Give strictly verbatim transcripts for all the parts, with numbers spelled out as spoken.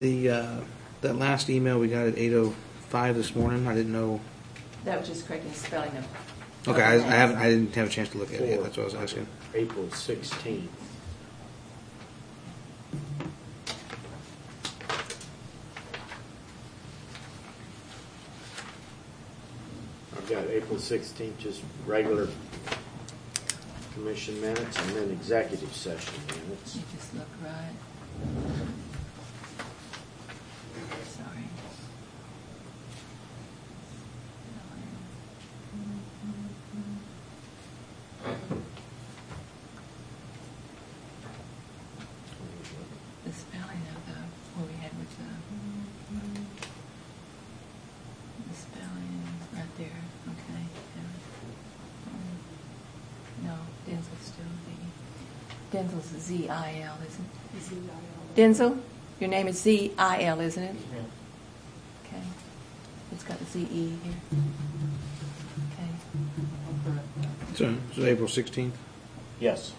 The uh, that last email we got at eight oh five this morning, I didn't know. That was just correcting the spelling of. Okay, I, I haven't. I didn't have a chance to look at it yet. That's what I was asking. April sixteenth. I've got April sixteenth, just regular commission minutes, and then executive session minutes. You just look right. Sorry. The spelling of the what we had with the the spelling right there. Okay. Yeah. Um, no, Denzel's still the Denzel's Z I L, isn't it? Z I L. Denzel, your name is Z I L, isn't it? Yeah. Okay. It's got a Z E here. Okay. So, so April sixteenth. Yes.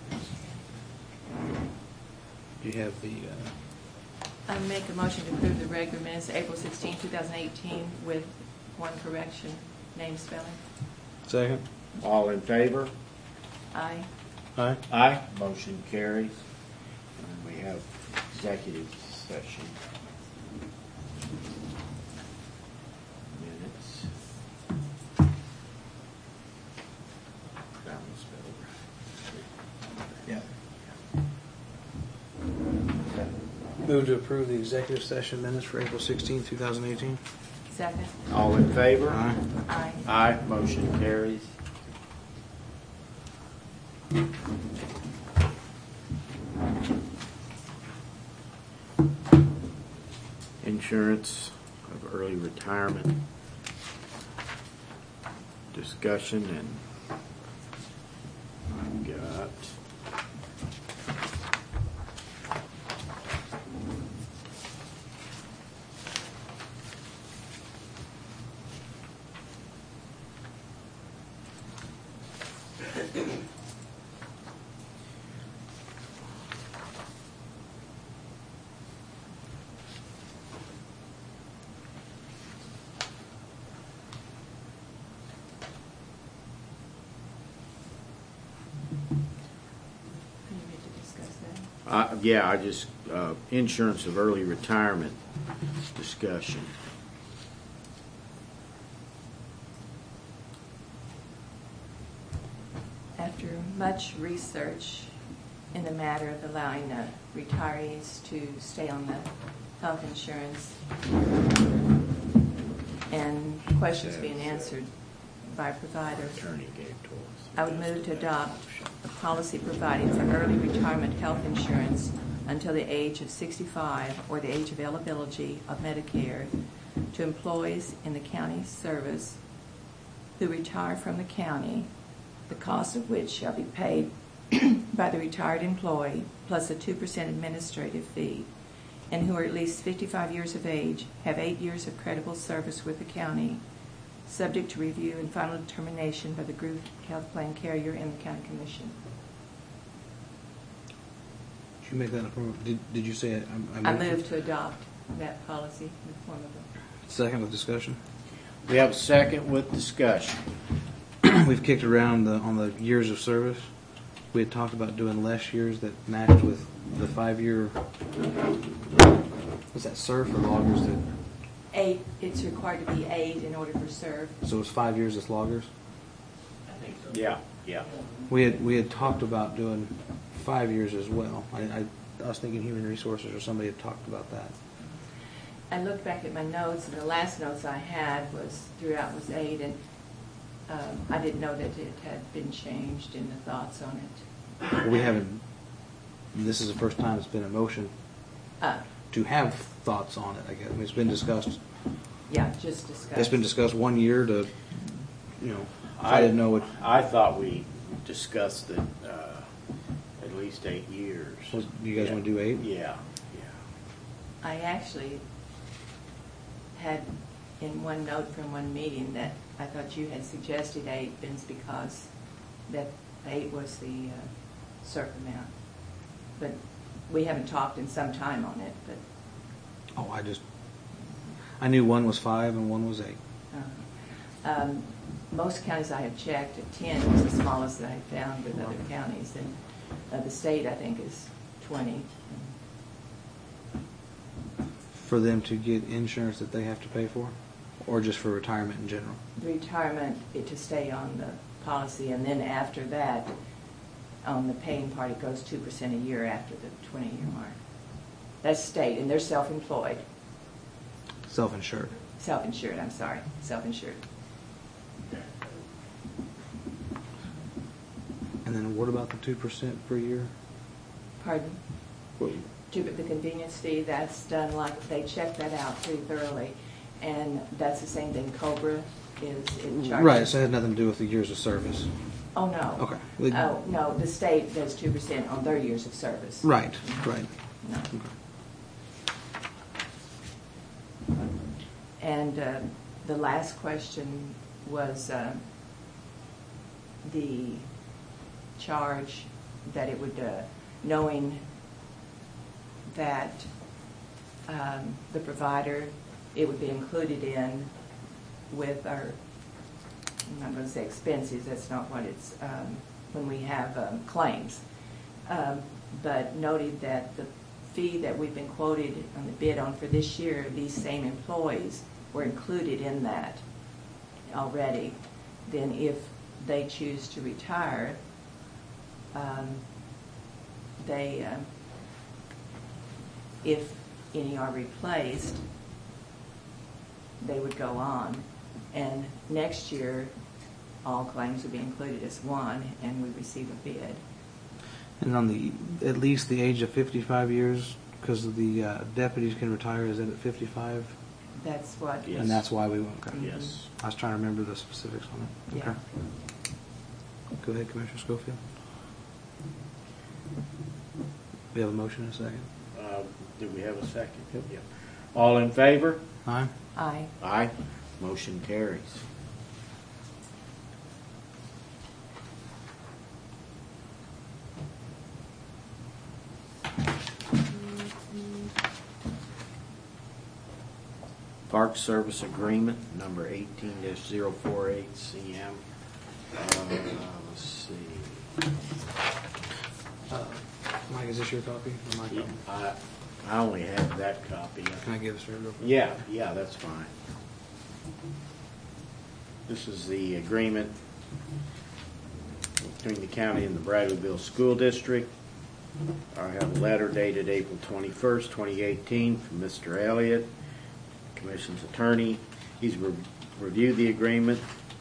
You have the. Uh, I make a motion to approve the regular minutes of April sixteenth, twenty eighteen with one correction, name spelling. second. All in favor? Aye. Aye. Aye. Motion carries. And we have executive session minutes. That was spelled right. Yeah. Move to approve the executive session minutes for April sixteenth, twenty eighteen. Second. All in favor? Aye. Aye. Aye. Motion carries. Insurance of early retirement discussion, and I've got You need to discuss that. Uh, yeah, I just, uh, insurance of early retirement discussion. After much research in the matter of allowing uh, retirees to stay on the health insurance and questions being answered by providers, Attorney gave to us. I would move to adopt a policy providing for early retirement health insurance until the age of sixty-five or the age of eligibility of Medicare to employees in the county service who retire from the county, the cost of which shall be paid by the retired employee plus a two percent administrative fee, and who are at least fifty-five years of age, have eight years of credible service with the county, subject to review and final determination by the group health plan carrier and the county commission. Did you make that approval? Did, did you say it? I, I move to adopt that policy in the form of a... Second with discussion. We have a second with discussion. We've kicked around the, on the years of service. We had talked about doing less years that matched with the five-year. Was that surf or loggers? That Eight, it's required to be eight in order for serve. so it's five years as loggers. I think so. Yeah, yeah. We had we had talked about doing five years as well. I, I, I was thinking human resources or somebody had talked about that. I looked back at my notes, and the last notes I had was throughout was eight, and um, I didn't know that it had been changed in the thoughts on it. We haven't. This is the first time it's been a motion Uh, to have thoughts on it. I guess I mean, it's been discussed. yeah, just discuss. It's been discussed one year to, you know. I, I didn't know what. I thought we discussed it uh, at least eight years. So do you guys Yeah. want to do eight? Yeah, I actually had in one note from one meeting that I thought you had suggested eight, Vince, because that eight was the uh, circ amount. But we haven't talked in some time on it, but I just, I knew one was five and one was eight. Uh, um, Most counties I have checked, ten was the smallest that I found with other counties, and uh, the state, I think, is twenty. For them to get insurance that they have to pay for, or just for retirement in general? The retirement, it to stay on the policy, and then after that, on the paying part, it goes two percent a year after the twenty-year mark. That's state, and they're self-employed. Self-insured. Self-insured, I'm sorry, self-insured. And then what about the two percent per year? Pardon? To the convenience fee, that's done like, they check that out pretty thoroughly, and that's the same thing Cobra is in charge. Right, so it had nothing to do with the years of service. Oh, no. Okay. Oh, no, the state does two percent on their years of service. Right, right. No. Okay. And uh, the last question was uh, the charge that it would, uh, knowing that um, the provider, it would be included in with our, I'm not going to say expenses, that's not what it's, um, when we have um, claims. Um, but noted that the fee that we've been quoted on the bid on for this year, these same employees were included in that already. Then if they choose to retire, um, they, um, if any are replaced, they would go on. And next year, all claims would be included as one, and we receive a bid. And on the, at least the age of fifty-five years, because the uh, deputies can retire, is that at fifty-five? That's what. Yes. And that's why we went, okay. Yes. I was trying to remember the specifics on it. Yeah. Okay. Go ahead, Commissioner Schofield. We have a motion and a second. Uh, do we have a second? Yep. Yeah. All in favor? Aye. Aye. Aye. Motion carries. Park Service Agreement, number eighteen dash zero four eight C M. Uh, let's see. Uh, Mike, is this your copy? Or my copy? I, I only have that copy. Can I give this to her real quick? Yeah, yeah, that's fine. This is the agreement between the county and the Bradleyville School District. I have a letter dated April twenty-first, twenty eighteen from Mister Elliott, Commission's attorney. He's re- reviewed the agreement,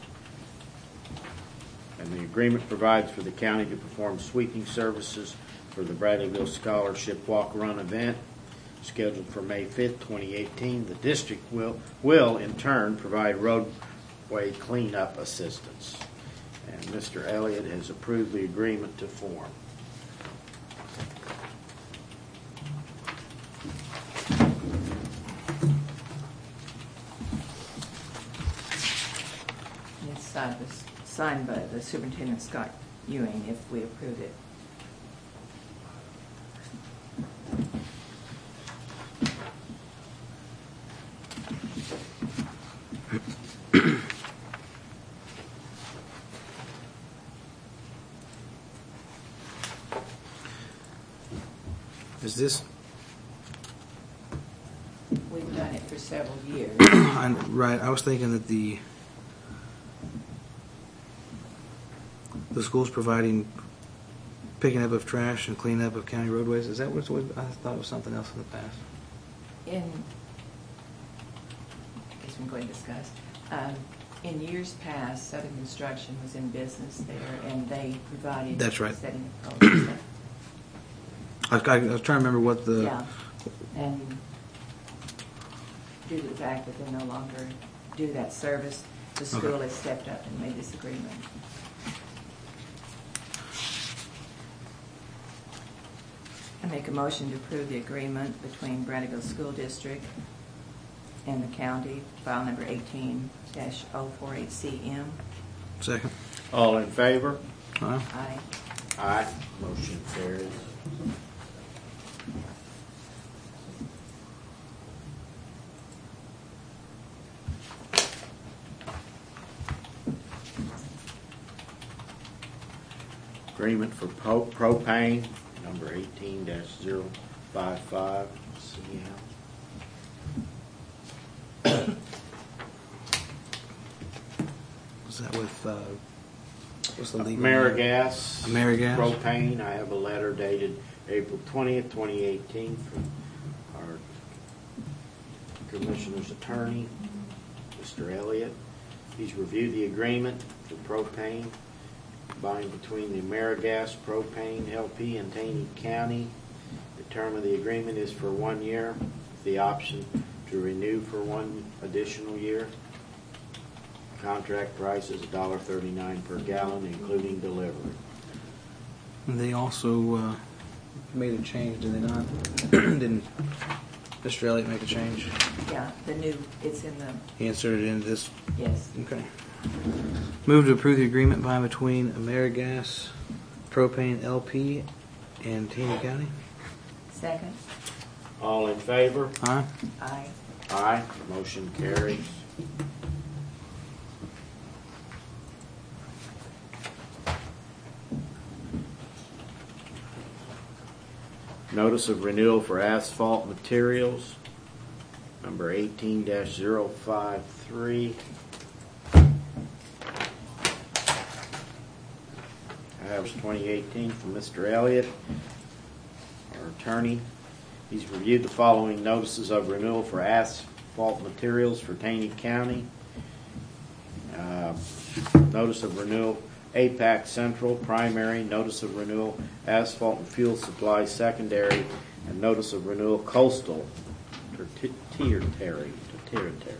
and the agreement provides for the county to perform sweeping services for the Bradleyville Scholarship Walk-Run event scheduled for May fifth, twenty eighteen. The district will, will in turn provide roadway cleanup assistance. And Mister Elliott has approved the agreement to form. It's signed, signed by the Superintendent Scott Ewing if we approve it. Is this, We've done it for several years. I- right, I was thinking that the, the school's providing picking up of trash and cleaning up of county roadways. Is that what it's, always- I thought it was something else in the past. In, I guess we can go ahead and discuss. Um, in years past, Southern Construction was in business there, and they provided. That's right. Setting the poles and stuff. I, I was trying to remember what the, Yeah, and due to the fact that they no longer do that service, the school Okay. has stepped up and made this agreement. I make a motion to approve the agreement between Bradleyville School District and the county, file number eighteen dash oh four eight C M. second. All in favor? Aye. Aye. Aye. Motion carries. Agreement for pro- propane, number eighteen dash zero five five. C L. Was that with, uh, what's the legal? AmeriGas. AmeriGas. Propane. I have a letter dated April twentieth, twenty eighteen from our Commissioner's attorney, Mister Elliott. He's reviewed the agreement for propane buying between the AmeriGas Propane L P and Taney County. The term of the agreement is for one year, with the option to renew for one additional year. Contract price is one dollar thirty-nine per gallon, including delivery. And they also uh, made a change, did they not? Didn't Mister Elliott make a change? Yeah, the new, it's in the, He inserted it into this. yes. Okay. Move to approve the agreement by and between AmeriGas Propane L P and Taney County. Second. All in favor? Aye. Aye. Aye. Motion carries. Notice of renewal for asphalt materials, number eighteen dash zero five three. I have twenty eighteen from Mister Elliott, our attorney. He's reviewed the following notices of renewal for asphalt materials for Taney County. Uh, notice of renewal, A PAC Central primary, notice of renewal, asphalt and fuel supply secondary, and notice of renewal coastal or tertiary. tertiary.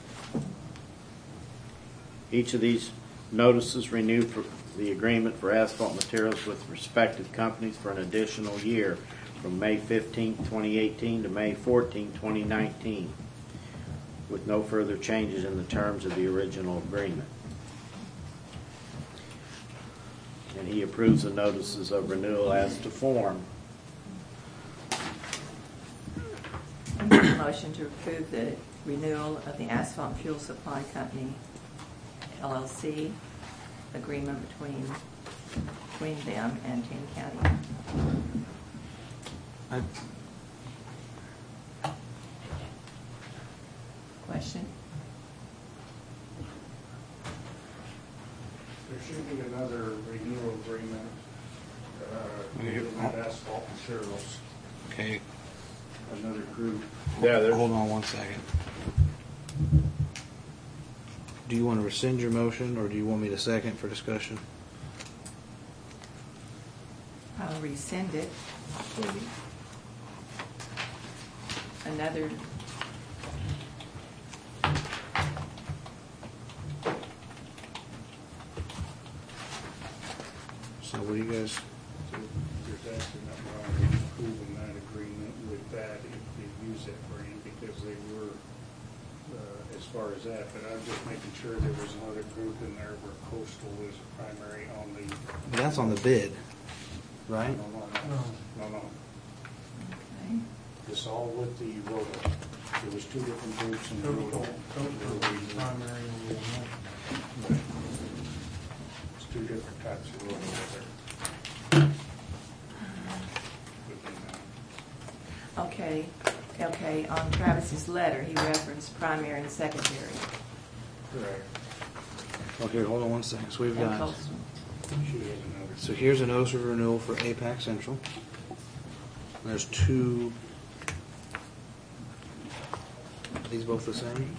Each of these notices renew for the agreement for asphalt materials with respective companies for an additional year from May fifteenth, twenty eighteen to May fourteenth, twenty nineteen, with no further changes in the terms of the original agreement. And he approves the notices of renewal as to form. I make a motion to approve the renewal of the Asphalt Fuel Supply Company, L L C, agreement between, between them and Taney County. I, Question? There should be another renewal agreement, uh, Okay. with that asphalt materials, okay. another group. Yeah, there's. Hold on one second. Do you want to rescind your motion, or do you want me to second for discussion? I'll rescind it. Another, So what do you guys? So there's actually nothing wrong with approving that agreement with that if they use that brand because they were, uh, as far as that, but I'm just making sure there was another group in there where coastal was primary on the. That's on the bid, right? No, no, no, no, no. okay. It's all with the roto. There was two different groups in the roto. Primary and It's two different types of roto there. Within that. Okay, okay, on Travis's letter, he referenced primary and secondary. Correct. Okay, hold on one second. So we've And got. coastal. She has another. So here's a notice of renewal for A PAC Central. There's two. Are these both the same?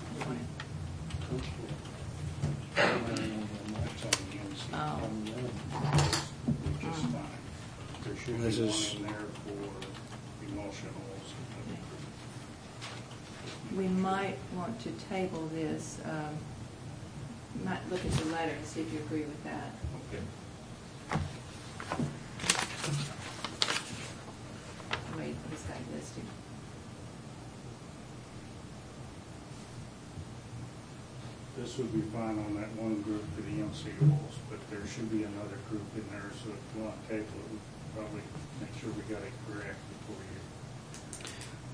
Oh. Which is fine. There should This be is- one in there for emotionals. We might want to table this, um, might look at the letter and see if you agree with that. Okay. Wait, he's got it listed. This would be fine on that one group for the M C Os, but there should be another group in there, so if you want to table it, we can probably make sure we got it correct before you